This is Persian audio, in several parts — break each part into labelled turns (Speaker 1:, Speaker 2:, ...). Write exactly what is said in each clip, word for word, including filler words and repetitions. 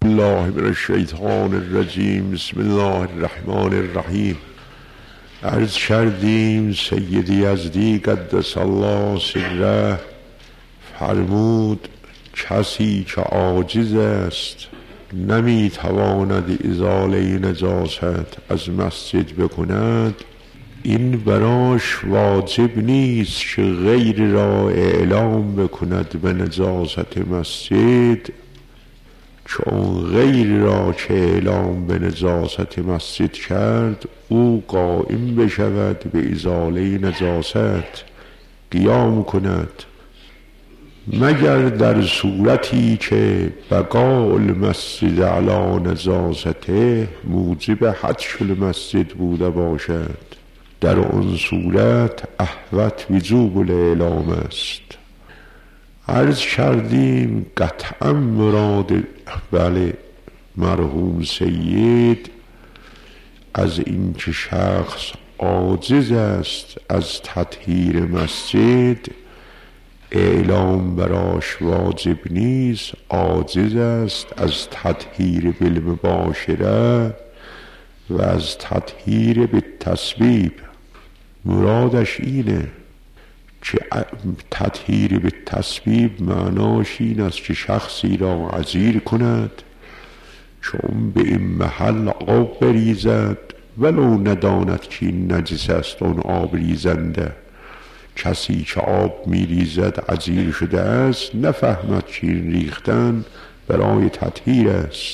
Speaker 1: بالله من الشیطان الرجیم. بسم الله الرحمن الرحیم. عرض کردیم سید یزدی قدس الله سره فرمود کسی که عاجز است نمیتواند ازاله نجاست از مسجد بکند، این براش واجب نیست که غیر را اعلام بکند به نجاست مسجد، چون غیر را که اعلام به نجاست مسجد کرد او قائم بشود به ازاله نجاست قیام کند، مگر در صورتی که بقاء المسجد علی نجاسته موجب حدش المسجد بوده باشد، در آن صورت احوط وجوب الاعلام است. عرض کردیم قطعا مراد بله مرحوم سید از این که شخص عاجز است از تطهیر مسجد، اعلام براش واجب نیست، عاجز است از تطهیر بالمباشره و از تطهیر بالتسبیب. مرادش اینه که تطهیر بالتسبیب معناش این است که شخصی را عزیر کند چون به این محل آب بریزد ولو نداند که این نجس است اون آب ریزنده. کسی که آب میریزد عزیر شده است نفهمد که این ریختن برای تطهیر است.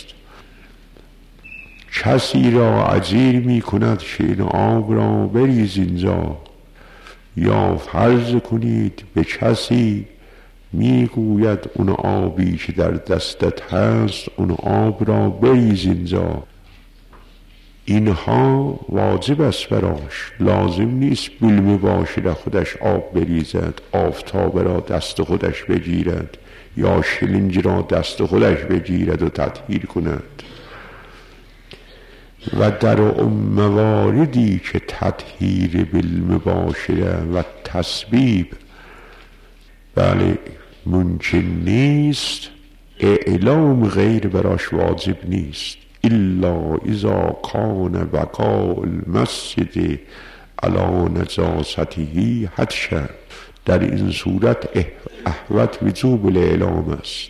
Speaker 1: کسی را عزیر می کند که این آب را بریز اینجا، یا فرض کنید به کسی میگوید اون آبی که در دستت هست اون آب را بریز اینجا، اینها واجب است براش، لازم نیست بالمباشره خودش آب بریزد، آفتاب را دست خودش بگیرد یا شلنگ را دست خودش بگیرد و تطهیر کند. و در اون مواردی که تطهیر بالمباشره و تسبیب بله ممکن نیست، اعلام غیر براش واجب نیست، الا اذا کان بقاء المسجد علی نجاسته حدشا، در این صورت احوط وجوب الاعلام است.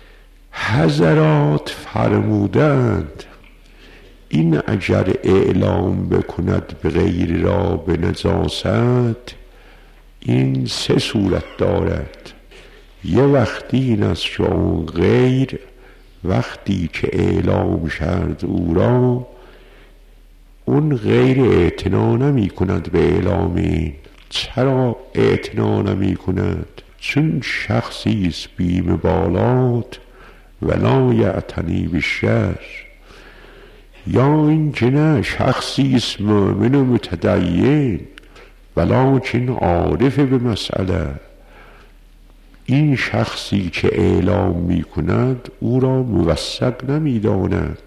Speaker 1: حضرات فرمودند این اگر اعلام بکند به غیر را به نجاست این سه صورت دارد. یه وقتی این است که اون غیر وقتی که اعلام کرد او را اون غیر اعتنا نمی کند به اعلام این. چرا اعتنا نمی کند؟ چون شخصی است بی مبالات ولا یعتنی بالشر، یا این که نه شخصی است مؤمن و متدین ولکن عارف به مسئله، این شخصی که اعلام می کند او را موثق نمی داند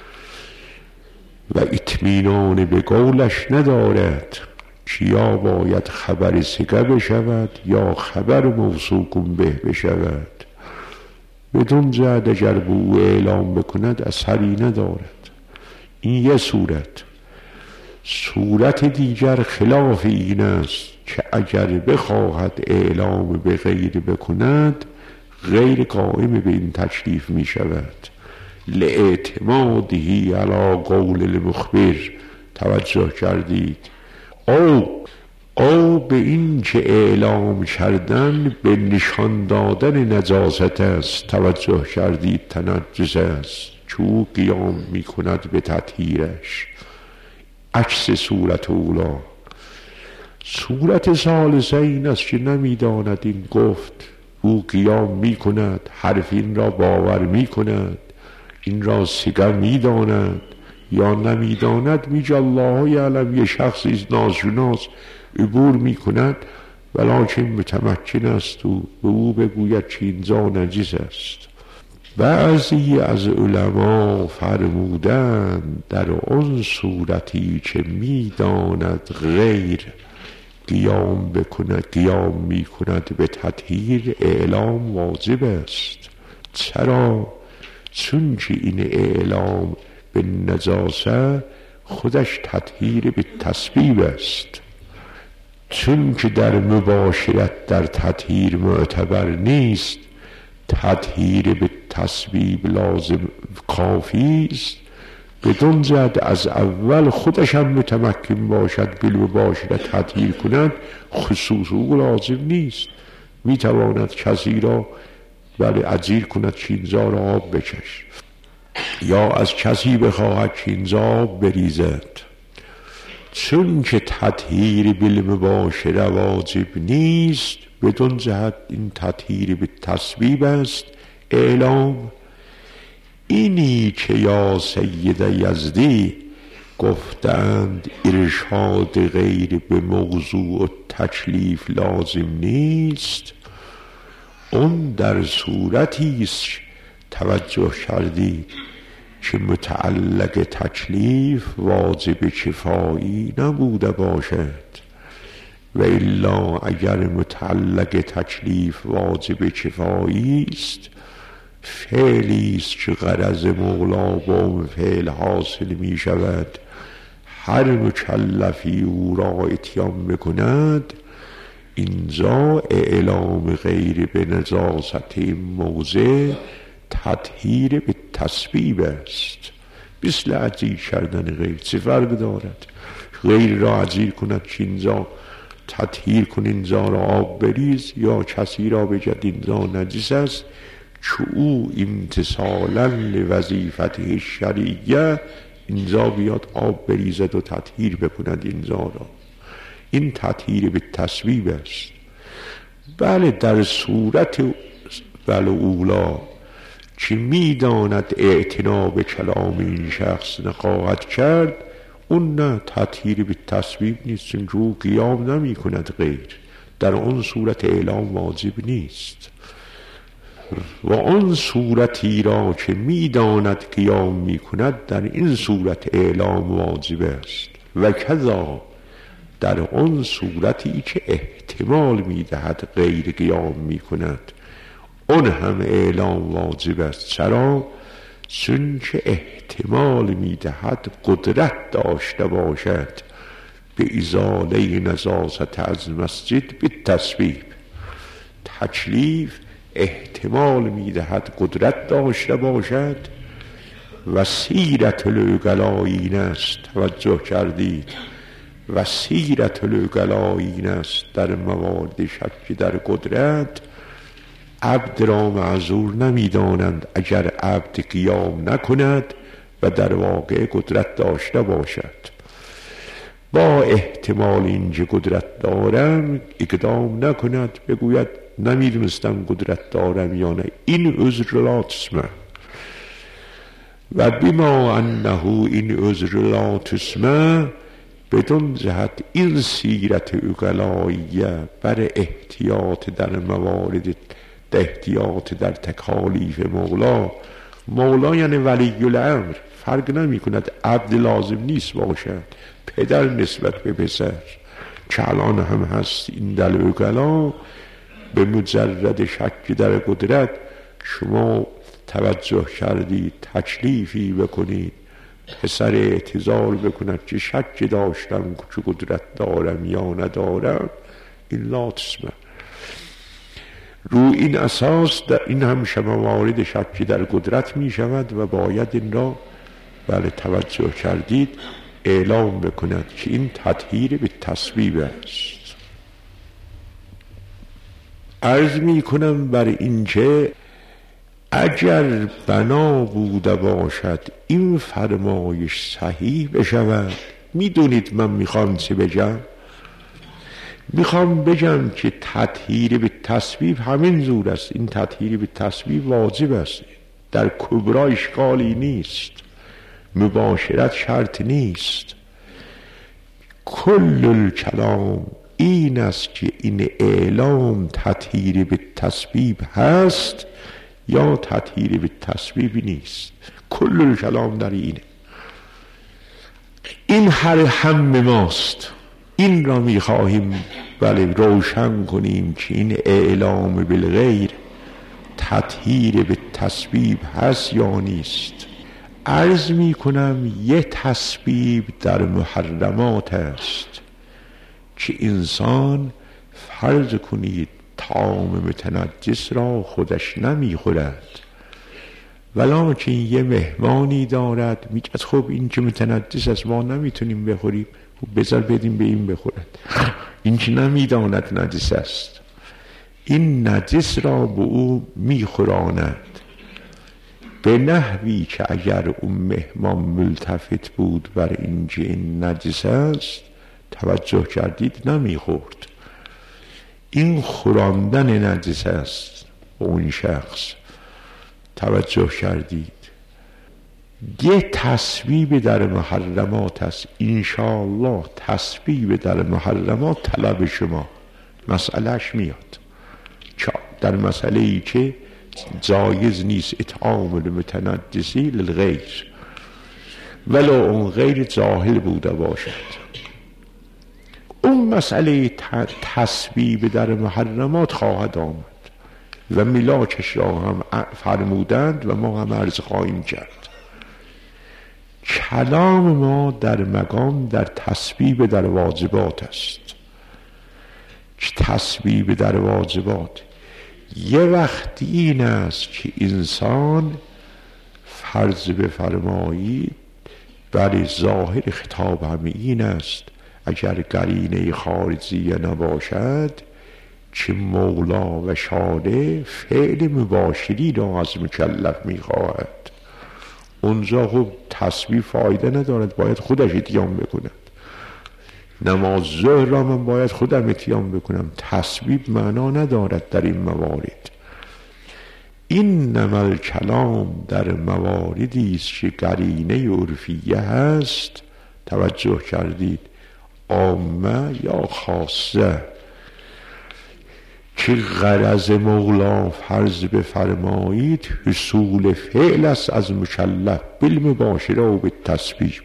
Speaker 1: و اطمینان به قولش ندارد که یا باید خبر ثقه بشود یا خبر موثوق به بشود، بدون جهت اگر به او اعلام بکند اثری ندارد. این یه صورت. صورت دیگر خلاف این است که اگر بخواهد اعلام به غیر بکند غیر قائم به این تکلیف می شود، لاعتمادهی علی قول المخبر. توجه کردید؟ او او به این که اعلام کردن به نشان دادن نجاست است. توجه کردید؟ تنجس است که او قیام می کند به تطهیرش، عکس صورت اولا. صورت ثالثه این است که نمی داند این گفت، او قیام می کند، حرف این را باور می کند، این را ثقه می داند یا نمی داند، می جا الله یعلم یه شخصی ناشناس عبور می کند ولکن متمکن است و به او بگوید که اینجا نجس است. بعضی از علما فرمودند در آن صورتی که می داند غیر قیام بکند قیام می کند به تطهیر اعلام واجب است. چرا؟ چون که این اعلام به نجاست خودش تطهیر به تسبیب است. چون که در مباشرت در تطهیر معتبر نیست، تطهیر به تسبیب لازم کافی است. بدون جهت از اول خودش هم متمکن باشد بالمباشرت تطهیر کند، خصوص او لازم نیست. میتواند کسی را بله عجیر کند که اینجا را آب بچش، یا از کسی بخواهد که اینجا آب بریزد. چون که تطهیر بالمباشره واجب نیست، بدون جهت این تطهیر به تسبیب است. اعلام اینی که یا سید یزدی گفتند ارشاد غیر به موضوع و تکلیف لازم نیست، اون در صورتی است توجه کردید که متعلق تکلیف واجب کفایی نبوده باشد. و الا اگر متعلق تکلیف واجب کفایی است، فعلی است که غرض مولا با اون فعل حاصل می شود، هر مکلفی او را اتیان بکند. اینجا اعلام غیر به نجاست این موضع تطهیر به تسبیب است. مثل عجیر کردن غیر چه فرق دارد؟ غیر را عجیر کند که اینجا تطهیر کن، اینجا را آب بریز، یا کسی را بگد اینجا نجس است که او امتثالا لوظیفته شرعیه اینجا بیاد آب بریزد و تطهیر بکند اینجا را. این تطهیر به تسبیب است. بله در صورت بله اولا که میداند اعتنا به کلام این شخص نخواهد کرد، اون نه تطهیر به تسبیب نیست، چون رو قیام نمی کند غیر. در اون صورت اعلام واجب نیست. و آن صورتی را که میداند قیام می کند، در این صورت اعلام واجب است. و کذا در آن صورتی که احتمال میدهد غیر قیام می کند، اون هم اعلام واجب است. چرا؟ چون که احتمال میدهد قدرت داشته باشد به ازاله نجاست از مسجد به تسبیب. تکلیف احتمال میدهد قدرت داشته باشد و سیرت العقلاء این است. توجه کردید؟ و سیرت العقلاء این است در موارد شک در قدرت عبد را معذور نمیدانند اگر عبد قیام نکند و در واقع قدرت داشته باشد. با احتمال اینکه قدرت دارم اقدام نکند، بگوید نمیدونستم قدرت دارم یا نه، این عذر لا تسمع. و بما انه این عذر لا تسمع، بدون جهت این سیرت عقلائیه بر احتیاط در موارد احتیاط در تکالیف مولا. مولا یعنی ولی الامر، فرق نمی کند عبد لازم نیست باشد، پدر نسبت به پسر که الان هم هست. این در عقلا به مجرد شک در قدرت شما توجه کردید تکلیفی بکنید، پسر اعتذار بکند که شک داشتم که قدرت دارم یا ندارم، این لا تسمع. رو این اساس در این هم شما موارد شکی در قدرت می شود و باید این را بله توجه کردید اعلام بکند که این تطهیر به تسبیب است. عرض می کنم بر این که اگر بنا بوده باشد این فرمایش صحیح بشود، می دونید من میخوام چه بگم؟ میخوام بگم که تطهیر به تسبیب همین زور است. این تطهیر به تسبیب واجب است، در کبرا اشکالی نیست، مباشرت شرط نیست. کل الکلام این است که این اعلام تطهیر به تسبیب هست یا تطهیر به تسبیب نیست. کل الکلام در اینه. این هر هم ماست، این را میخواهیم بله روشن کنیم که این اعلام بالغیر تطهیر به تسبیب هست یا نیست؟ عرض می کنم یه تسبیب در محرمات است که انسان فرض کنید طعام متنجس را خودش نمی خورد، ولکن یه مهمانی دارد میگه خب این که متنجس است ما نمیتونیم بخوریم، بذار بدیم به این بخورد. این که نمیداند نجس است، این نجس را به او میخوراند به نحوی که اگر اون مهمان ملتفت بود بر این که این نجس است توجه کردید نمیخورد. این خوراندن نجس است به اون شخص، توجه کردید. یه تسبیب در محرمات است، انشاءالله تسبیب در محرمات طلب شما مسئلهش میاد در مسئله ای که جایز نیست اطعام المتنجسی للغیر، ولو اون غیر جاهل بوده باشد. اون مسئله تسبیب در محرمات خواهد آمد و ملاکش را هم فرمودند و ما هم عرض خواهیم کرد. کلام ما در مقام در تسبیب در واجبات است. تسبیب در واجبات یه وقتی این است که انسان فرض بفرمایید برای ظاهر خطاب همه این است، اگر قرینه خارجی نباشد که مولا و شارع فعل مباشری را از مکلف میخواهد، اونجا خب تسبیح فایده ندارد، باید خودش اتیام بکند. نماز ظهر را من باید خودم اتیام بکنم، تسبیح معنا ندارد در این موارد. این نمل کلام در مواردی است که قرینه عرفیه هست، توجه کردید، عامه یا خاصه، که غرض مولا فرض بفرمایید حصول فعل است از مکلف بالمباشره و بالتسبیب.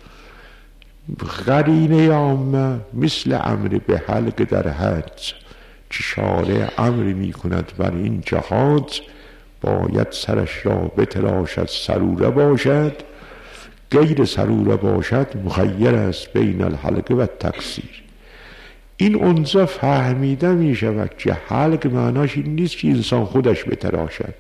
Speaker 1: قرینه عامه مثل امر به حلق در حج که شارع امر می کند بر این جهاد باید سرش را بتراشد، سروره باشد، غیر سروره باشد مخیر است بین الحلق و تقصیر. این اونجا فهمیده می شود که حلق معناش این نیست که انسان خودش بتراشد.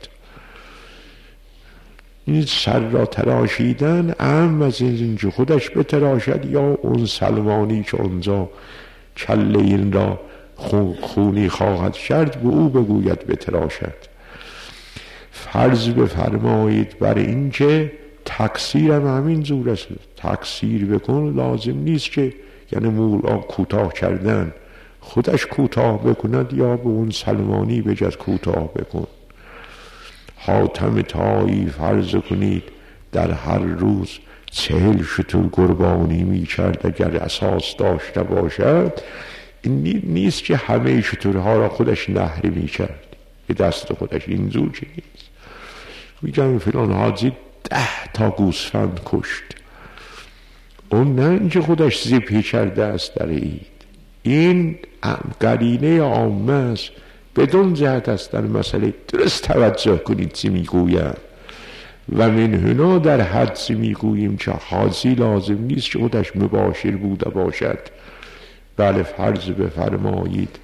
Speaker 1: این سر را تراشیدن اهم از این که خودش بتراشد یا اون سلمانی که اونجا کله این را خونی خواهد کرد به او بگوید بتراشد. فرض بفرمایید بر این که تقصیر هم همین جور است، تقصیر بکن لازم نیست که یعنی مولا کوتاه کردن خودش کوتاه بکند یا به اون سلمانی بجز کوتاه بکن. حاتم طایی فرض کنید در هر روز چهل شتر قربانی می کرد اگر اساس داشته باشد، این نیست که همه شترها را خودش نهری می کرد به دست خودش، این زور که نیست. میگم فلان حاجی ده تا گوسفند کشت، اون نه اینکه خودش ذبح کرده است در عید، این قرینه عامه است بدون جهت است در مسئله. درست توجه کنید چی میگویم. و من هنا در حج میگوییم که حاجی لازم نیست که خودش مباشر بوده باشد. بله فرض بفرمایید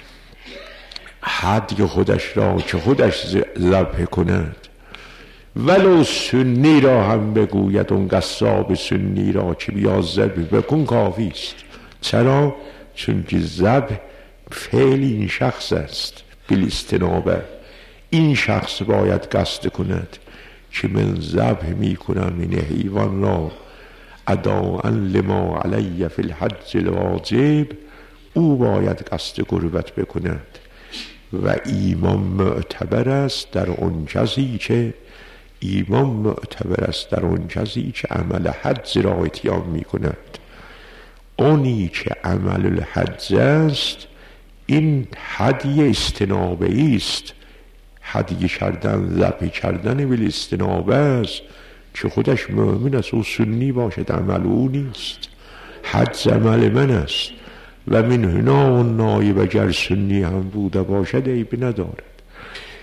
Speaker 1: حدی خودش را که خودش ذبح کند، ولو سنی را هم بگوید اون قصاب سنی را که بیا ذبح بکن کافی است. چرا؟ چون که ذبح فعل این شخص است بالاستنابه. این شخص باید قصد کند که من ذبح می کنم این حیوان را اداء لما علی فی الحج الواجب، او باید قصد قربت بکند و ایمان معتبر است در اون کسی که ایمان معتبر است در اون کسی که عمل حج را اتیام می کند. اونی که عمل الحج است این هدی استنابه است، هدی کردن ذبح کردن ولی استنابه است که خودش مؤمن است او سنی باشد، عمل او نیست. حج عمل من است و من هنا و نایب اگر سنی هم بوده باشد عیب ندارد.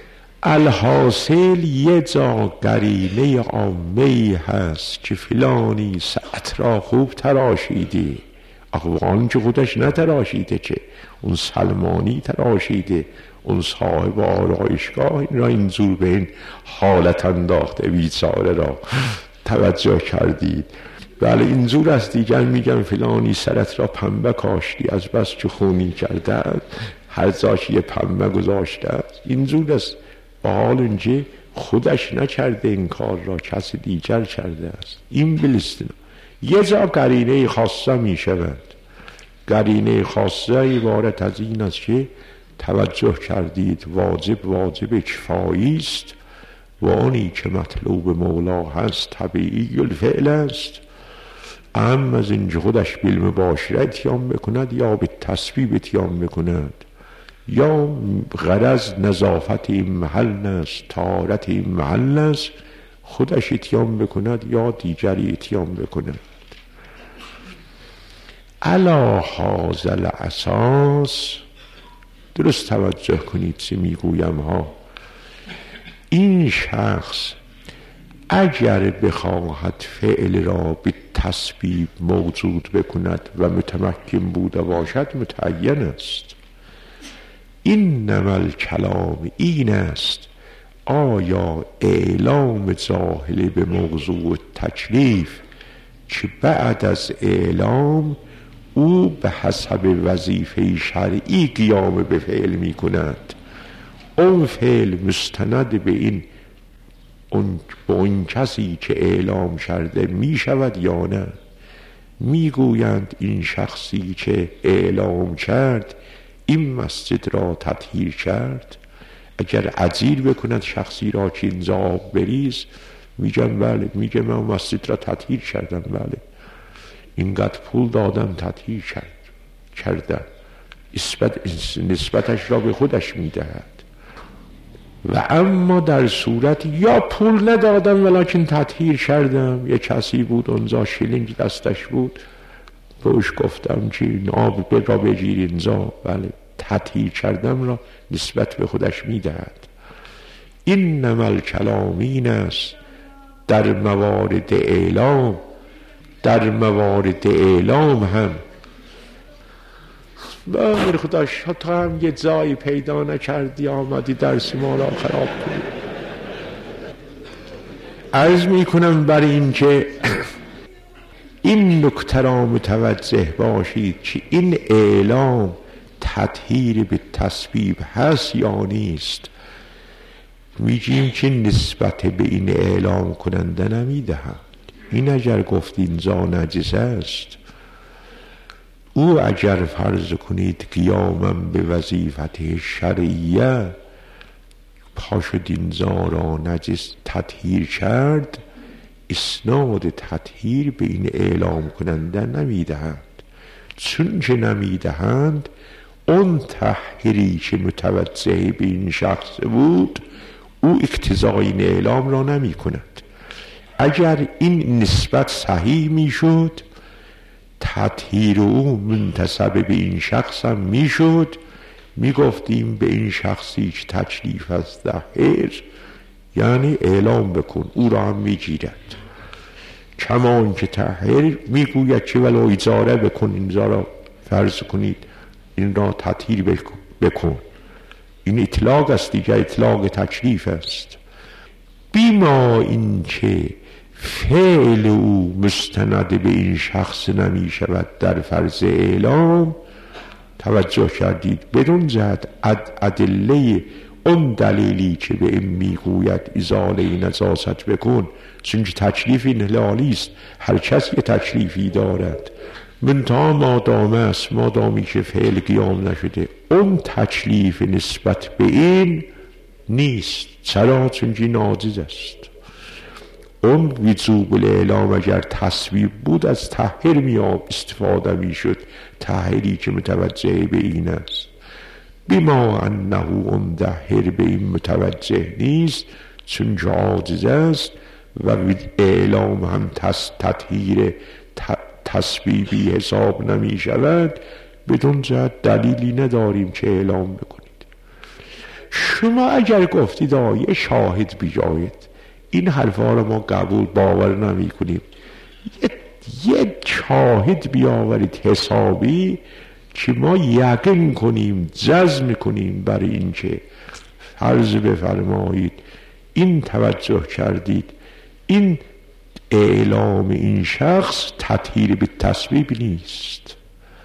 Speaker 1: الحاصل یه جا قرینه عامه‌ای هست که فلانی ساعت را خوب تراشیده. اخوان که خودش نتراشیده، که اون سلمانی تراشیده، اون صاحب آرایشگاه این را اینجور به این حالت انداخته بیچاره را. توجه کردید؟ بله اینجور است. دیگر میگن فلانی سرت را پنبه کاشتی از بس که خونی کرده، هر جاش یه پنبه گذاشته است. اینجور است. با حال اینجا خودش نکرده این کار را، کسی دیگر کرده است. این بلستن یه جا قرینه خاصه می شود. قرینه خاصه عبارت از این است که توجه کردید واجب واجب کفایی است و آنی که مطلوب مولا هست طبیعی الفعل است. اهم از اینجا خودش بالمباشره اتیام بکند یا به تسبیب اتیام بکند، یا غرض نظافت این محل است، طهارت این محل است، خودش اتیام بکند یا دیگری اتیام بکند. علی هذا الاساس درست توجه کنید چه میگویم ها. این شخص اگر بخواهد فعل را به تسبیب موجود بکند و متمکن بوده باشد متعین است. اینما الکلام این است آیا اعلام جاهل به موضوع تکلیف که بعد از اعلام او به حسب وظیفه شرعی قیام به فعل می کند، اون فعل مستند به این اون به اون کسی که اعلام کرده می شود یا نه؟ می گویند این شخصی که اعلام کرد این مسجد را تطهیر کرد، اگر عزیر بکند شخصی را که اینجا آب بریز، میگن بله، میگه من مسجد را تطهیر کردم، بله اینقدر پول دادم تطهیر کرد کردم، نسبت نسبتش را به خودش میدهد. و اما در صورت یا پول ندادم ولکن تطهیر کردم، یه کسی بود اونجا شیلینگ دستش بود، بهش گفتم که آب را بگیر اینجا، بله تطهیر کردم را نسبت به خودش میدهد. این نمل کلامین است در موارد اعلام. در موارد اعلام هم بامر خداش تو هم یه جایی پیدا نکردی آمدی درس ما را خراب کنی. عرض می کنم بر این که این نکته را متوجه باشید که این اعلام تطهیر به تسبیب هست یا نیست. میگیم که نسبت به این اعلام کننده نمیدهند. این اگر گفت اینجا نجس است، او اگر فرض کنید قیامم به وظیفت شرعیه پاشد اینجا را نجس تطهیر کرد، اسناد تطهیر به این اعلام کننده نمیدهند. چون که نمیدهند اون تطهیری که متوجه به این شخص بود او اقتضای این اعلام را نمی کند. اگر این نسبت صحیح می شد تطهیر او منتسب به این شخص هم می شد، می گفتیم به این شخصی که تکلیف است طهر یعنی اعلام بکن، او را هم می گیرد. کمان که طهر می گوید که ولو اجاره بکن، اینجا را فرض کنید این را تطهیر بکن، این اطلاق است دیگه، اطلاق تکلیف است. بیما این که فعل او مستند به این شخص نمی شود در فرض اعلام، توجه کردید بدون جهت ادله اون دلیلی که به این میگوید ازاله نجاست بکن، چون تکلیف این هلالی است، هر کس یه تکلیفی دارد، منتها مادامه است، مادامی که فعل قیام نشده اون تکلیف نسبت به این نیست. چرا؟ چون که ناجز است. اون وجوب الاعلام اگر تصویب بود از طهر می استفاده می شد، طهری که متوجه به این است. بما انه اون طهر به این متوجه نیست چون که عاجز است و اعلام هم تطهیر تصویبی حساب نمی شود، بدون جهت دلیلی نداریم که اعلام بکنید. شما اگر گفتید آیه شاهد بیاید، این حرفا رو ما قبول باور نمی کنیم. یک شاهد بیاورید حسابی که ما یقین کنیم، جزم کنیم بر این که فرض بفرمایید این توجه کردید این اعلام این شخص تطهیر به تسبیب نیست،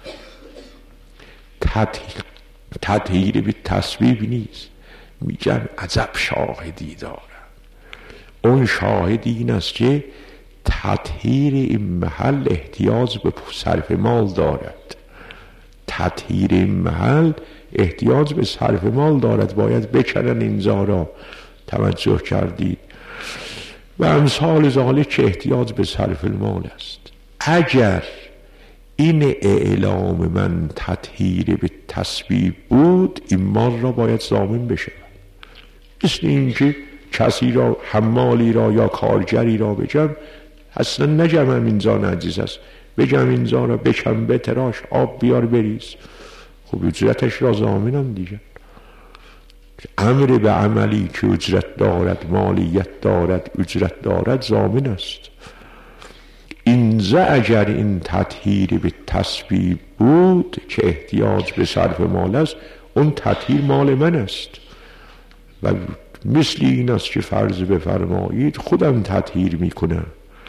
Speaker 1: تطهیر به تسبیب نیست. میگن عجب شاهدی دارم. اون شاهدی این است که تطهیر این محل احتیاج به صرف مال دارد. تطهیر این محل احتیاج به صرف مال دارد، باید بکنن اینجا را. توجه کردید؟ و امثال ذالک که احتیاج به صرف المال است. اگر این اعلام من تطهیر به تسبیب بود، این مال را باید ضامن بشه. مثل اینکه کسی را، حمالی را یا کارگری را بگم اصلا نجمم اینجا نجیز است، بگم اینجا را بکن بتراش آب بیار بریز، خب اجرتش را ضامنم دیگه. امر به عملی که اجرت دارد، مالیت دارد، اجرت دارد، ضامن است. اینجا اگر این تطهیر به تسبیب بود که احتیاج به صرف مال است، اون تطهیر مال من است. و مثل این است که فرض بفرمایید خودم تطهیر میکنم،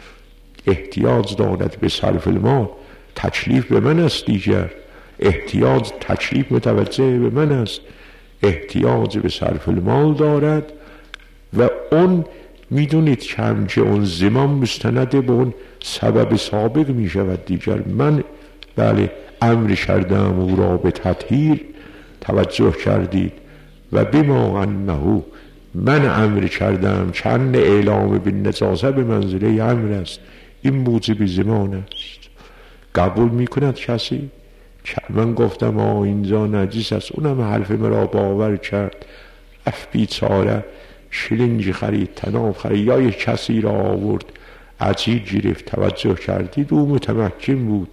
Speaker 1: احتیاج دارد به صرف المال، تکلیف به من است دیگر. احتیاج تکلیف متوجه به من است، احتیاج به صرف المال دارد و اون میدونید که همچه اون زمان مستند به اون سبب سابق میشود دیگر. من بله امر کردم او را به تطهیر، توجه کردید؟ و بما انه من امر کردم، چند اعلام به نجاسه به منزله امر است، این موجب زمان است. قبول میکند کسی؟ من گفتم آه اینجا نجیس است، اونم حرف مرا باور کرد، رفت بیچاره شلنگی خرید، تناب خرید، یا یک کسی را آورد عجیب گرفت. توجه کردید؟ او متمکن بود،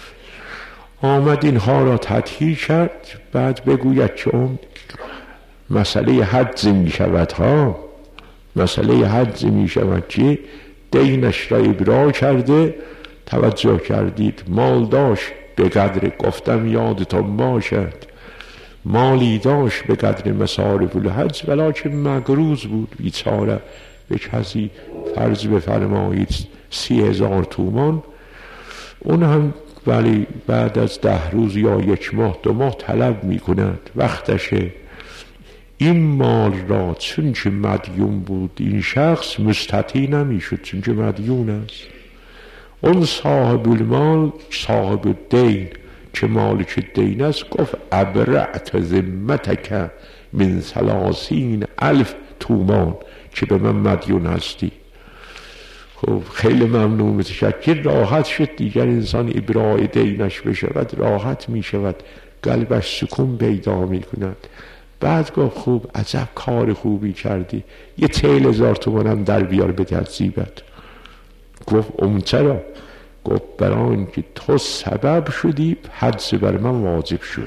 Speaker 1: آمد اینها را تطهیر کرد. بعد بگوید که اون مسئله حج می شود ها، مسئله حج می شود که دینش را ابرا کرده. توجه کردید؟ مال داشت به قدر، گفتم یادتون باشد، مالی داشت به قدر مصارف الحج، ولیکن مقروض بود بیچاره به کسی، فرض بفرمایید سی هزار تومان. اون هم ولی بعد از ده روز یا یک ماه دو ماه طلب می کند، وقتشه. این مال را چون که مدیون بود این شخص مستطیع نمی شد، چون که مدیون است. اون صاحب المال، صاحب الدین که مالک دین است، گفت ابرعت ذمتک من ثلاثین الف تومان که به من مدیون هستی. خب خیلی ممنون، متشکر، راحت شد دیگر. انسان ابراء دینش بشود راحت می شود، قلبش سکون پیدا می کند. بعد گفت خوب، عجب کار خوبی کردی، یه چهل هزار تومانم در بیار به ترتیبت. گفت اون چرا؟ گفت برای اینکه تو سبب شدی حج بر من واجب شد.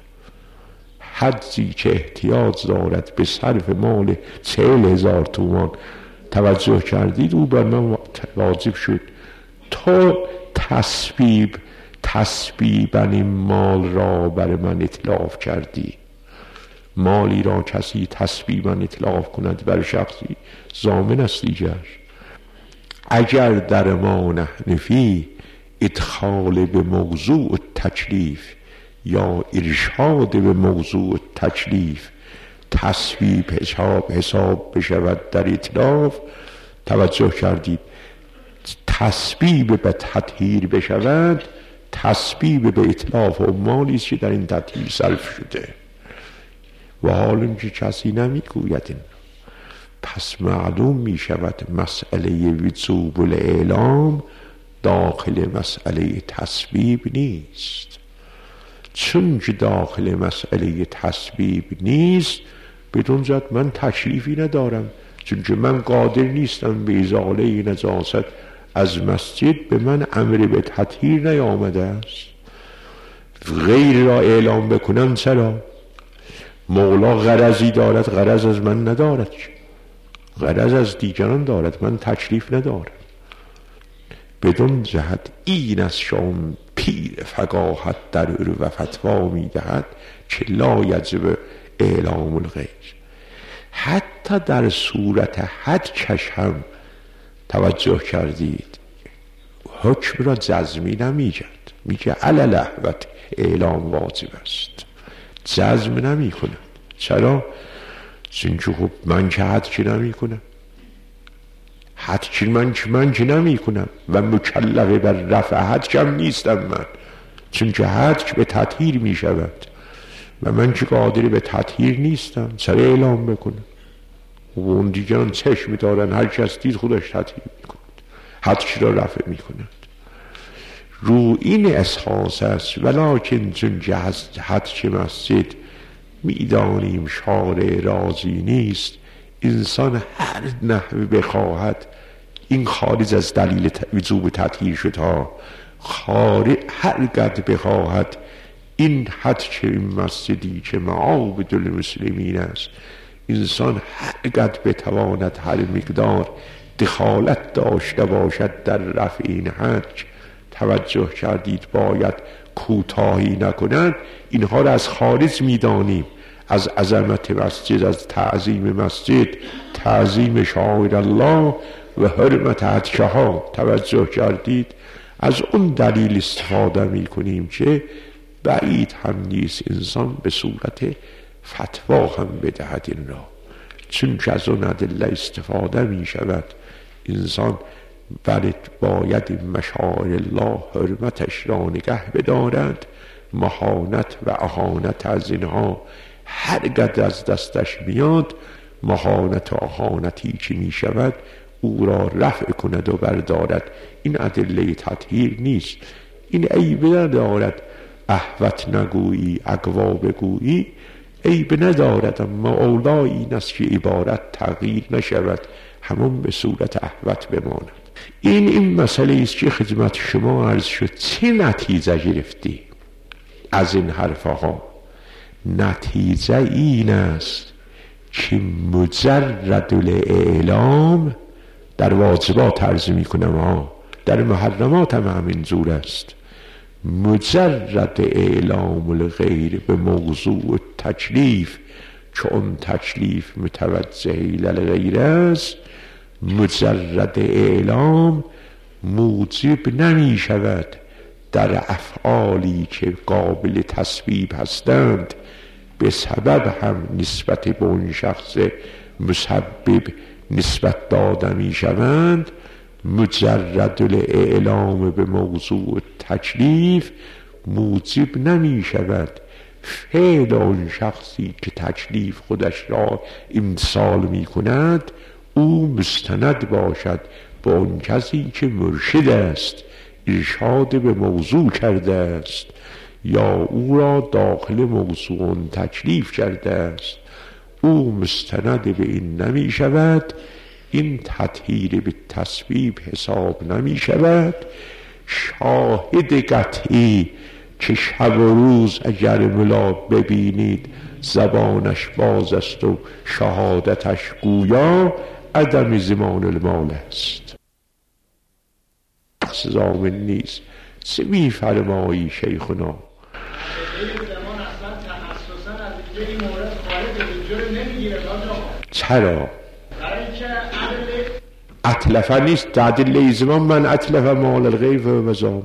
Speaker 1: حجی که احتیاج دارد به صرف مال چهل هزار تومان، توجه کردید؟ او بر من واجب شد. تو تسبیب تسبیبا این مال را بر من اتلاف کردی. مالی را کسی تسبیبا اتلاف کند بر شخصی، ضامن است دیگر. اگر در ما نحن فی ادخال به موضوع تکلیف یا ارشاد به موضوع تکلیف تسبیب حساب حساب بشود در اتلاف، توجه کردید؟ تسبیب به تطهیر بشود، تسبیب به اتلاف و مالی است که در این تطهیر صرف شده و حالا که کسی نمی گوید این. پس معلوم می شود مسئله وجوب الاعلام داخل مسئله تسبیب نیست. چون که داخل مسئله تسبیب نیست، بدون ذات من تکلیفی ندارم، چون که من قادر نیستم به ازاله نجاست از مسجد. به من امر به تطهیر نیامده است. غیر را اعلام بکنم چرا؟ مولا غرضی دارد، غرض از من ندارد، غرض از دیگران دارد، من تکلیف ندارم. بدون جهت این از شام پیر فقاهت در و فتوا میدهد که لا یجب اعلام الغیر. حتی در صورت حد کش هم توجه کردید حکم را جزمی نمیگد، میگه علی الاحوط اعلام واجب است، جزم نمی کنم. چرا؟ چون که خب من که حد که نمی کنم، حد که من که من که نمی کنم و مکلف بر رفع حد کم نیستم من، چون که حد که به تطهیر می شود و من که قادری به تطهیر نیستم، چرا اعلام بکنم؟ و اون دیگران چشم دارن، هر کس دید خودش تطهیر می کند، حد که را رفع می کند. رو این احساس است، ولیکن چون که حد که مسجد میدانیم شارع راضی نیست، انسان هر نحوی بخواهد، این خارج از دلیل وجوب تطهیر شد ها، خارج هر قد بخواهد این حد که این مسجدی که معابد المسلمین است، انسان هر قد بتواند هر مقدار دخالت داشته باشد در رفع این حد، توجه کردید باید کوتاهی نکنند. اینها را از خارج میدانیم، از عظمت مسجد، از تعظیم مسجد، تعظیم شعائر الله و حرمت حدکه ها. توجه کردید از اون دلیل استفاده می کنیم که بعید هم نیست انسان به صورت فتوا هم بدهد این را، چون که از اون ادله استفاده می شود. انسان بلد باید این مشاعر الله حرمتش را نگه بدارد، مهانت و اهانت از اینها هر قدر از دستش میاد، مهانت و اهانتی که می شود او را رفع کند و بردارد. این ادله تطهیر نیست. این عیب ندارد احوت نگویی، اقوا بگویی، عیب ندارد، اما اولا این است که عبارت تغییر نشود، همون به صورت احوت بماند. این این مسئله است که خدمت شما عرض شد. چه نتیجه گرفتی از این حرفها؟ نتیجه این است که مجرد الاعلام در واجبات عرض می کنم ها، در محرمات هم همینجور است. مجرد اعلام الغیر به موضوع تکلیف که اون تکلیف متوجه للغیر است، مجرد اعلام موجب نمی شود در افعالی که قابل تصویب هستند به سبب هم نسبت به اون شخص مسبب نسبت داده می شوند. مجرد الاعلام به موضوع تکلیف موجب نمی شود فعل اون شخصی که تکلیف خودش را امتثال می کند او مستند باشد با اون کسی که مرشد است، ارشاد به موضوع کرده است یا او را داخل موضوع تکلیف کرده است. او مستند به این نمی شود، این تطهیر به تصویب حساب نمی شود. شاهد قطعی که شب و روز اگر ملا ببینید زبانش باز است و شهادتش گویا، عدم زمان المال است. زامن نیست. چه می فرمایی شیخنا؟ چرا؟ اتلفه نیست تعدیل زمان، من اتلف مال الغیر و مزامه.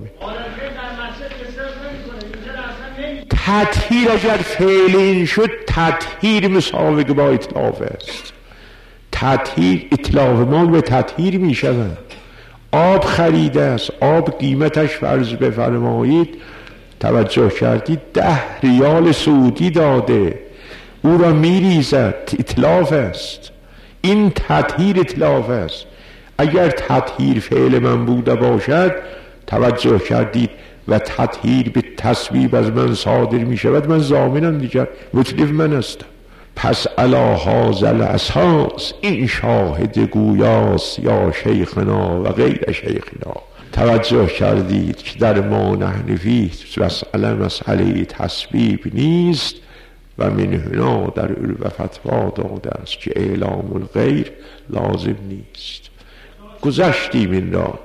Speaker 1: تطهیر اگر فعل این شد، تطهیر مساوی با اتلاف است. تطهیر اتلاف مال به تطهیر می شود. آب خریده است، آب قیمتش فرض بفرمایید توجه کردید ده ریال سعودی داده، او را می ریزد، اتلاف است. این تطهیر اتلاف است. اگر تطهیر فعل من بوده باشد توجه کردید و تطهیر به تصویب از من صادر می شود، من ضامنم دیگر، متلف من هستم. پس علی هذا الاساس این شاهد گویاست یا شیخنا و غیر شیخنا. توجه کردید که در ما نحنفی مسئله مسئله تصویب نیست، و من هنا در علو فتوا داده است که اعلام الغیر لازم نیست. گذشتیم این را،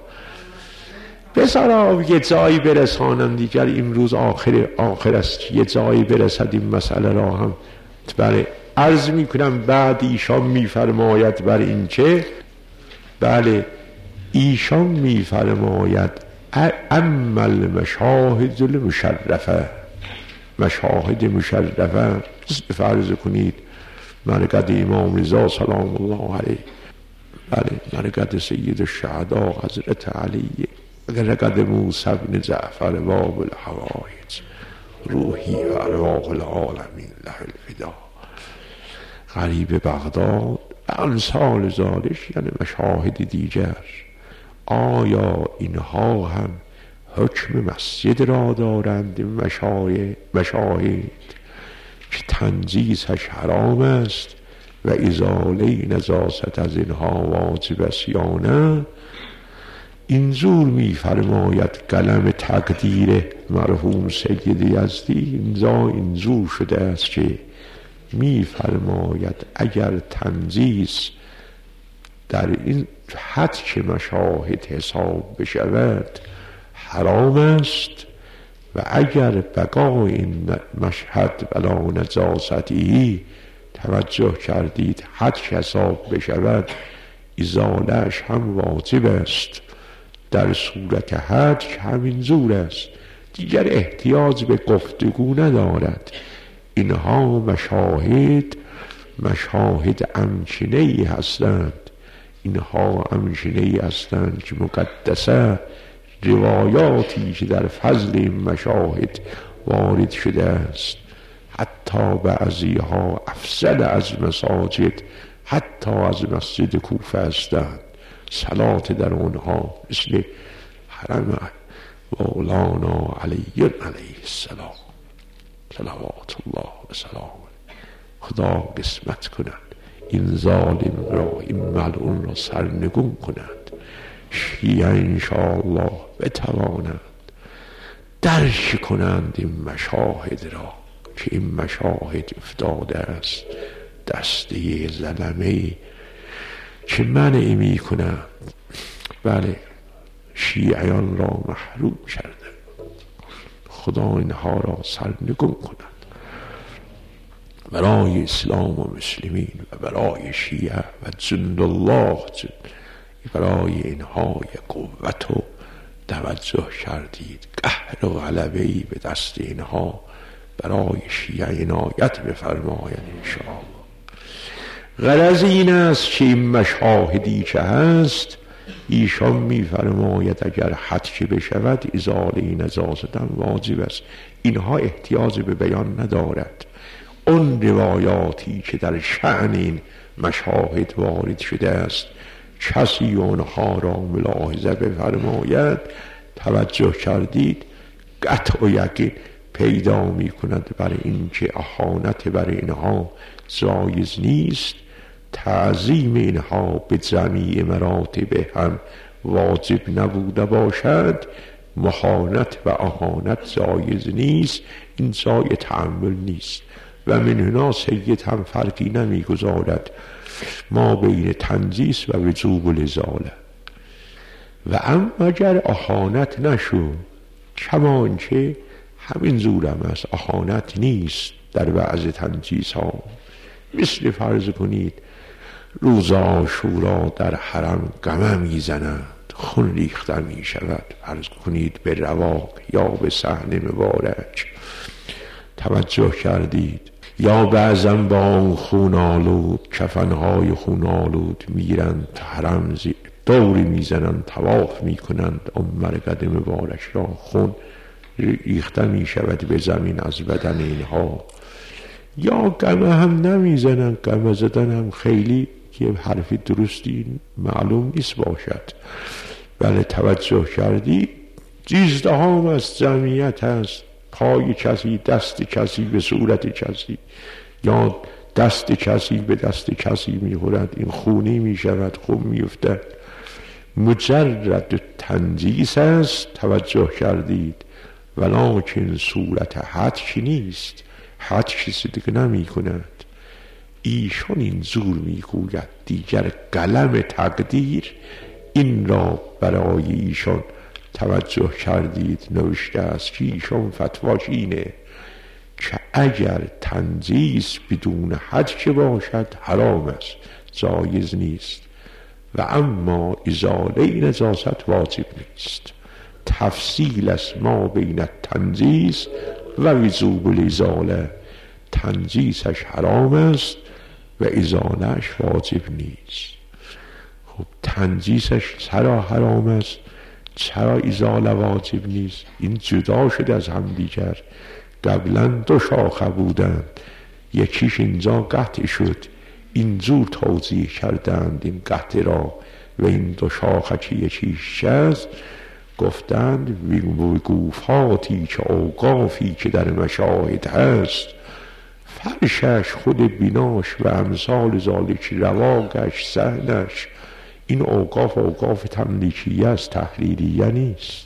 Speaker 1: بذارا یه جایی برسانم دیگر، امروز آخر آخر است، یه جایی برسد این مسئله را هم بله عرض می کنم. بعد ایشان می فرماید بر این چه، بله ایشان می فرماید اما المشاهد المشرفه، مشاهد مشرفه فرض کنید مرقد امام رضا سلام الله علیه، بله مرقد سید الشهدا حضرت علی، مرقد موسی بن جعفر باب الحوائج، روحی و ارواح العالمین له الفدا، غریب بغداد و امثال ذالک، یعنی مشاهد دیگر. آیا اینها هم حکم مسجد را دارند؟ مشاهد مشاهد که تنجیسش حرام است و ازاله نجاست از اینها واجب است یا نه؟ اینجور می فرماید قلم تقدیر مرحوم سید یزدی، اینجا اینجور شده است که می فرماید اگر تنجیس در این حد که مشاهد حساب بشود حرام است، و اگر بقای این مشهد بلا نجاستی توجه کردید حد حساب بشود ازالهش هم واجب است. در صورت حد همین زور است، دیگر احتیاج به گفتگو ندارد. اینها مشاهد مشاهد امکنه‌ای هستند، اینها امکنه‌ای هستند که مقدسه، روایاتی که در فضل این مشاهد وارد شده است، حتی بعضی ها افضل از مساجد، حتی از مسجد کوفه هستند. صلات در آنها مثل حرم مولانا علی علیه السلام صلوات الله و سلام. خدا قسمت کند این ظالم را، این ملعون را سرنگون کند. شیعه انشاءالله بتوانند درک کنند این مشاهد را که این مشاهد افتاده است دسته ظلمه که منع می کنند. بله شیعیان را محروم کرده. خدا اینها را سرنگون کند برای اسلام و مسلمین و برای شیعه و جند الله، برای اینها یک قوت و توجه کردید. قهر و غلبه‌ای به دست اینها برای شیعه عنایت بفرماید انشاءالله. غرض این است که این مشاهدی که هست ایشان می فرماید اگر حد که بشود ازاله نجاست هم واجب است. اینها احتیاج به بیان ندارد. اون روایاتی که در شأن این مشاهد وارد شده است کسی اونها را ملاحظه بفرماید، توجه کردید، قطع و یقین پیدا می کند برای این که اهانت برای اینها جایز نیست، تعظیم اینها به جمیع مراتب هم واجب نبوده باشد، مهانت و اهانت جایز نیست، این جای تأمل نیست. و من هنا سید هم فرقی نمی گذارد ما بین تنجیس و وجوب الازاله. و اما اگر اهانت نشد کمانچه همین زورم است، اهانت نیست در بعض تنجیس ها، مثل فرض کنید روز عاشورا در حرم قمه میزنند، خون ریخته می شود، فرض کنید به رواق یا به صحن مبارک، توجه کردید، یا بعضا با اون خون آلود کفنهای خون آلود میرند حرم دوری میزنند، طواف میکنند، اون مرقد مبارک را خون ریخته میشود به زمین از بدن اینها، یا قمه هم نمیزنند، قمه زدن هم خیلی که حرفی درستی معلوم نیست باشد. بله توجه کردی جیزده هم از جمعیت هست، پای کسی دست کسی به صورت کسی یا دست کسی به دست کسی میخورد، این خونی میشود، خون میفتد، مجرد تنجیس است. توجه کردید ولکن صورت حد که نیست، حد کسی دیگه نمی کند. ایشان این زور می گوید دیگر قلم تقدیر این را برای ایشان توجه کردید نوشته است که ایشان فتواش اینه که اگر تنجیس بدون حد که باشد حرام است، جایز نیست، و اما ازاله نجاست واجب نیست. تفصیل است ما بین تنجیس و وجوب الازاله. تنجیسش حرام است و ازالهش واجب نیست. خب تنجیسش چرا حرام است، چرا ازاله واجب نیست؟ این جدا شده از هم دیگر. قبلا دو شاخه بودند، یکیش اینجا قطع شد، اینجور توضیح کردند این قطع را، و این دو شاخه که یکیش است گفتند وقوفاتی که اوقافی که در مشاهد هست، فرشش خود بیناش و امثال ذالک، رواقش، صحنش، این اوقاف اوقاف تملیکیه است، تحلیلیه نیست.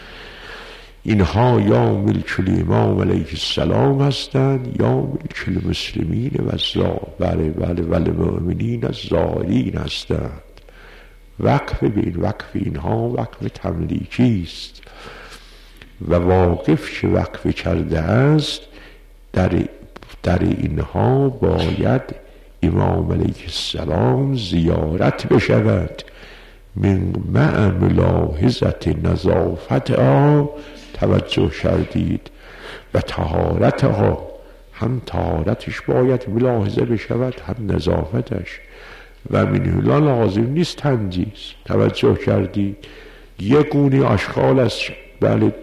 Speaker 1: اینها یا ملک الامام علیه السلام هستند یا ملک المسلمین و بله بله و المؤمنین الظاهرین هستند. وقف به این وقف اینها وقف تملیکی است و واقف که وقف کرده است در در اینها باید امام علیه السلام زیارت بشود. من مع ملاحظت نظافتها، توجه کردید، و طهارتها، هم طهارتش باید ملاحظه بشود هم نظافتش. و من هلا لازم نیست تنجیس، توجه کردید. یک گونه اشکال است، بله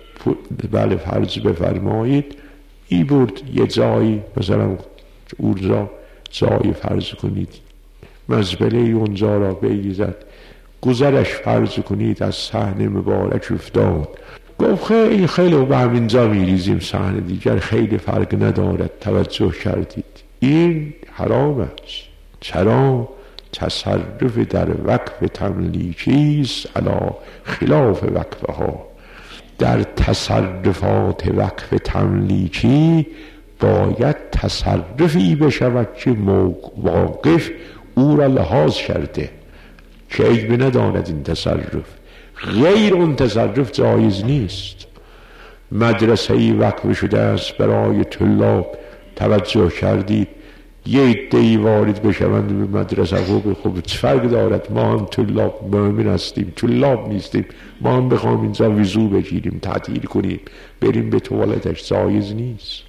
Speaker 1: بله فرض بفرمایید ای برد یه جایی، مثلا اونجا جایی فرض کنید مزبله اونجا را بریزد، گذرش فرض کنید از صحن مبارک افتاد، گفت خیلی خیلی و به همینجا میریزیم، صحن دیگر خیلی فرق ندارد. توجه کردید این حرام است. چرا؟ تصرف در وقف تملیکی است علی خلاف وقفها. در تصرفات وقف تملیکی باید تصرفی بشود که واقف او را لحاظ کرده که عیب نداند این تصرف، غیر اون تصرف جایز نیست. مدرسه‌ای وقف شده است برای طلاب، توجه کردید یه عده‌ای وارد بشوند به مدرسه، خوب خوب چه فرق دارد، ما هم طلاب مؤمن هستیم، طلاب نیستیم، ما هم بخوام اینجا وضو بگیریم تعطیل کنیم بریم به توالتش، جایز نیست.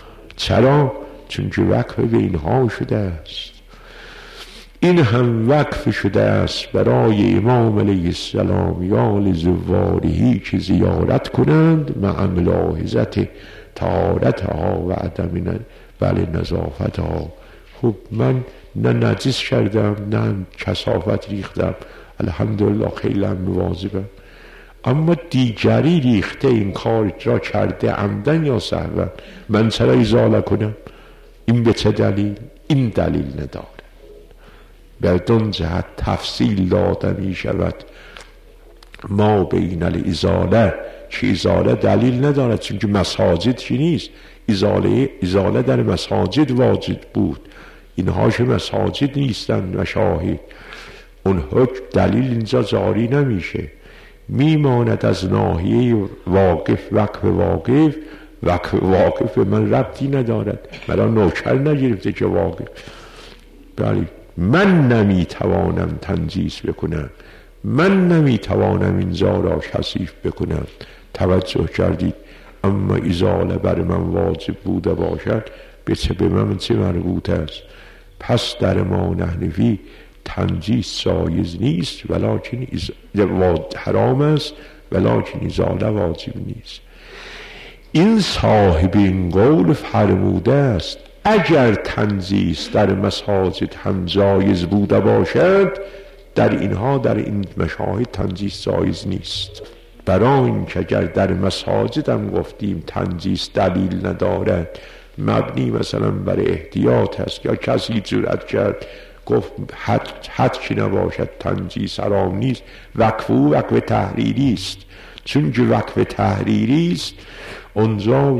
Speaker 1: چرا؟ چون که وقف به اینها شده است. این هم وقف شده است برای امام علیه السلام یا لزوارهی که زیارت کنند مع ملاحظت طهارتها و عدم بله نظافتها. خب من نه نجس کردم نه کثافت ریختم، الحمدلله خیلی هم مواظبم، اما دیگری ریخته این کار را کرده عمدن یا سهوا، من چرا ازاله کنم؟ این به چه دلیل؟ این دلیل نداره. بدون جهت تفصیل داده می شود ما بین الازاله، که ازاله دلیل ندارد چون که مساجد چی نیست، ازاله ازاله در مساجد واجد بود، اینهاش مساجد نیستن مشاهد، اون حکم دلیل اینجا جاری نمیشه، میماند از ناحیه واقف وقف واقف. وقف واقف به من ربطی ندارد، مرا نوکر نگرفته که واقف. بله من نمیتوانم تنجیس بکنم، من نمیتوانم اینجا را کثیف بکنم، توجه کردید. اما ازاله بر من واجب بوده باشد به چه به من چه مربوط است؟ پس در ما نحنفی تنجیس جایز نیست ولکن حرام است، ولکن ازاله واجب نیست. این صاحب این قول فرموده است اگر تنجیس در مساجد هم جایز بوده باشد، در اینها در این مشاهد تنجیس جایز نیست. برای اینکه اگر در مساجد هم گفتیم تنجیس دلیل ندارد، مبنی مثلا بر احتیاط هست یا کسی جرأت کرد گفت حد حد که نباشد تنجیس حرام نیست، وقف او وقف تحریری است. چون که وقف تحریری است اونجا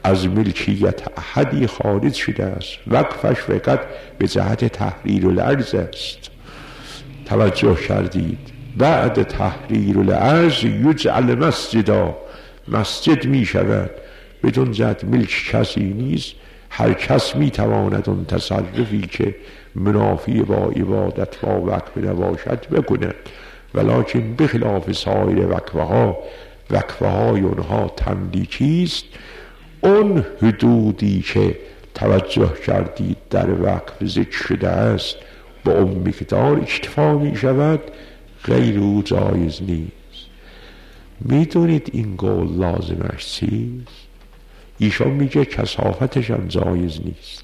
Speaker 1: از ملکیت احدی خارج شده است. وقفش فقط به جهت تحریر الارض است. توجه کردید؟ بعد تحریر الارض یجعل مسجدا، مسجد می شود بدون جهت ملک کسی نیست. هر کس می تواند اون تصرفی که منافی با عبادت با وقف نباشد بکند، ولکن بخلاف سایر وقفه ها، وقفه های اونها تملیکی است. اون حدودی که توجه کردید در وقف ذکر شده است با اون مقدار اکتفا می شود، غیر او جایز نیست. میدونید این قول لازمش چیست؟ ایشان میگه کثافتش هم جایز نیست.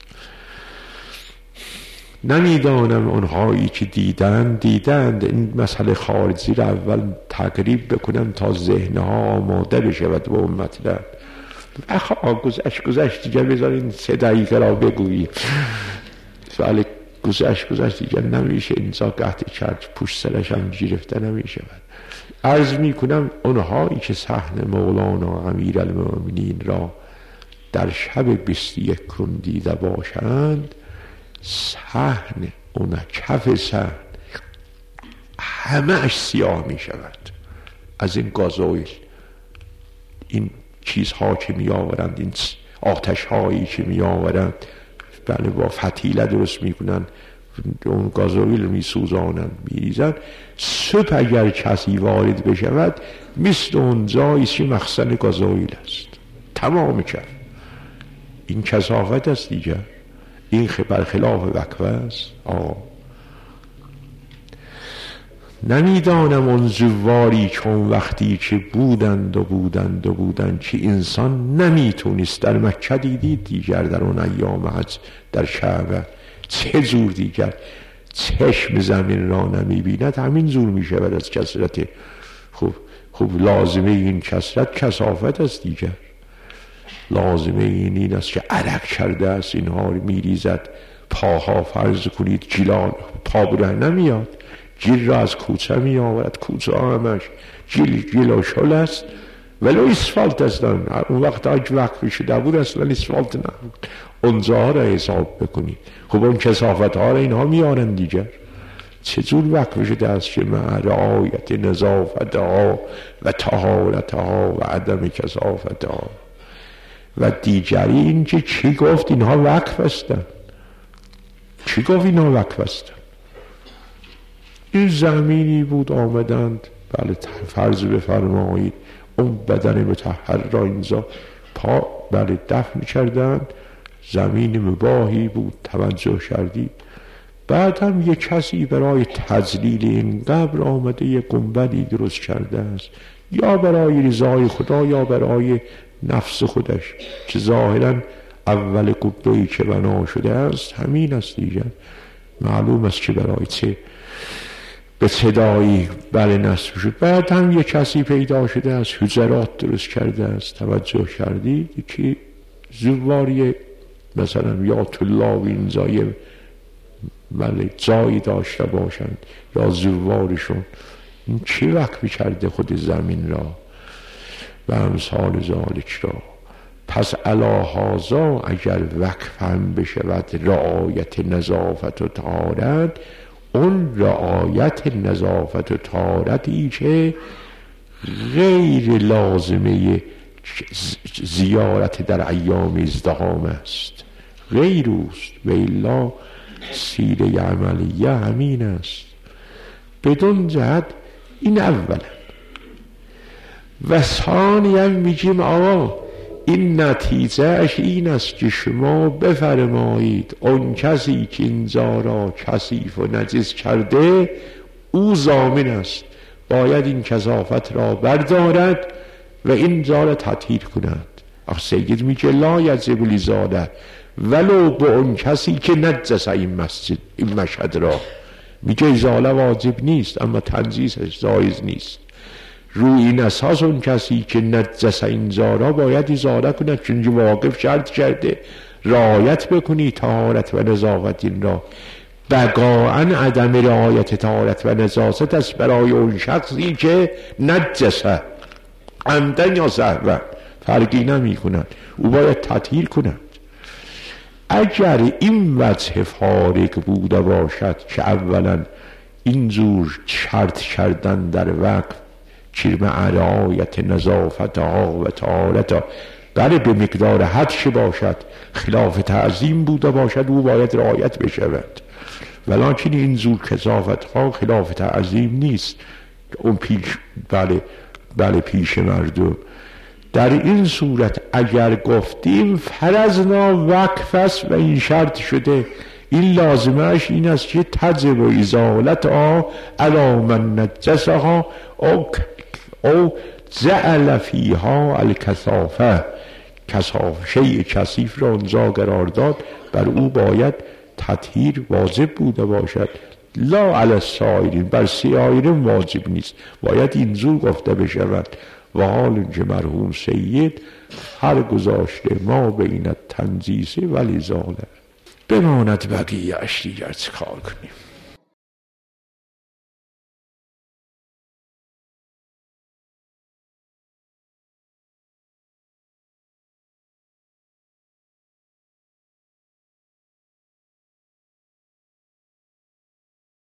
Speaker 1: نمیدانم اونهایی که دیدن دیدند این مسئله خارجی را اول تقریب بکنن تا ذهنها آماده بشود با اون مطلب. اخواه گذشت گذشت دیگر بذارین سه دقیقه را بگوییم. سوال گذشت گذشت دیگر نمیشه اینجا قطع کرد، پشت سرش هم گرفته نمیشه. عرض میکنم اونهایی که صحن مولانا امیرالمومنین را در شب بیست و یکم دیده باشند، صحن اون کف صحن همه اش سیاه می شود از این گازوئیل، این چیزها که می آورند، این آتش هایی که می آورند، بله با فتیله درست می کنند، اون گازوئیل می سوزانند می ریزند. صبح اگر کسی وارد بشود مثل اون جایی که مخزن گازوئیل است تمام کرد. این کثافت است دیگر. این برخلاف وقفه است. آه. نمیدانم اون زواری چون وقتی که بودند و بودند و بودند که انسان نمیتونست، در مکه دیدید دیگر در اون ایام حج در کعبه چه جور دیگر چشم زمین را نمیبیند، همین زور میشود از کثرت. خب خب لازمه این کثرت کثافت است دیگر. لازمه این این است که عرق کرده است، اینها میریزد. پاها فرض کنید جیلان پا بره نمیاد، جیل را از کوچه می آورد، کوچه همش جیل جیل و شل است، ولو اسفالت است. اون وقت اگه وقت شده بود اصلا اسفالت نبود. اونجا را حساب بکنید. خب اون کثافت ها را اینها میارن دیگر. چجور وقت شده است که مع رعایت نظافت ها و طهارت ها و عدم کثافت ها. و دیگری این که چی گفت اینها وقف هستن؟ چی گفت اینها وقف هستن؟ این زمینی بود آمدند، بله فرض بفرمایید اون بدن مطهر را اینجا پا بله دفن کردند، زمین مباهی بود، توجه کردید. بعد هم یک کسی برای تذلیل این قبر آمده یک گنبدی درست کرده است، یا برای رضای خدا یا برای نفس خودش، که ظاهرا اول قبه‌ای که بنا شده است همین است دیگر. معلوم است که برای چه به صدایی بله نصب شد. بعد هم یک کسی پیدا شده است حجرات درست کرده است، توجه کردید که زواری مثلا یا طلاب این جای بله جایی داشته باشند یا زوارشون، این چی وقفی کرده خود زمین را و امثال ذالک را. پس علی هذا اگر وقف هم بشود رعایت نظافت و طهارت، اون رعایت نظافت و طهارتی که غیر لازمه زیارت در ایام ازدحام است، غیر اوست. و الا سیره عملیه همین است. بدون جهت این اولا. و ثانیا میگیم آقا این نتیجه اش این است که شما بفرمایید اون کسی که اینجا را کثیف و نجس کرده او ضامن است، باید این کثافت را بردارد و اینجا را تطهیر کند. آخه سید میگه لا یجب الازاله ولو به اون کسی که نجس این مسجد این مشهد را، میگه ازاله واجب نیست اما تنجیسش جایز نیست. روی این اساس اون کسی که نجس اینجا را باید ازاله کند، چون واقف شرط کرده رعایت بکنی طهارت و نظافت این را. بقاعا عدم رعایت طهارت و نظافت است برای اون شخصی که نجسه عمدن یا سهوا. فرقی نمی کند، او باید تطهیر کند. اگر این وجه فارق بوده باشد که اولا این زور شرط کردن در وقف چرم علایت نظافتها و طهارتها بله به مقدار حدش باشد، خلاف تعظیم بوده باشد، او باید رعایت بشود. ولیکن این زور کثافتها خلاف تعظیم نیست، اون پیش بله بله پیش مردم. در این صورت اگر گفتیم فرضنا وقف است و این شرط شده، این لازمش این است که تجب و ازالت ها علی من نجسها او او جعل فیها الکثافه، کثافه شیء کثیف را اونجا قرار داد، بر او باید تطهیر واجب بوده باشد. لا علی السائرین، بر سایرین واجب نیست، باید این زور گفته بشود. و حال که مرحوم سید هر گذاشته ما بین تنجیسه ولی زاله بماند بقیه اش دیگر چه کار کنیم.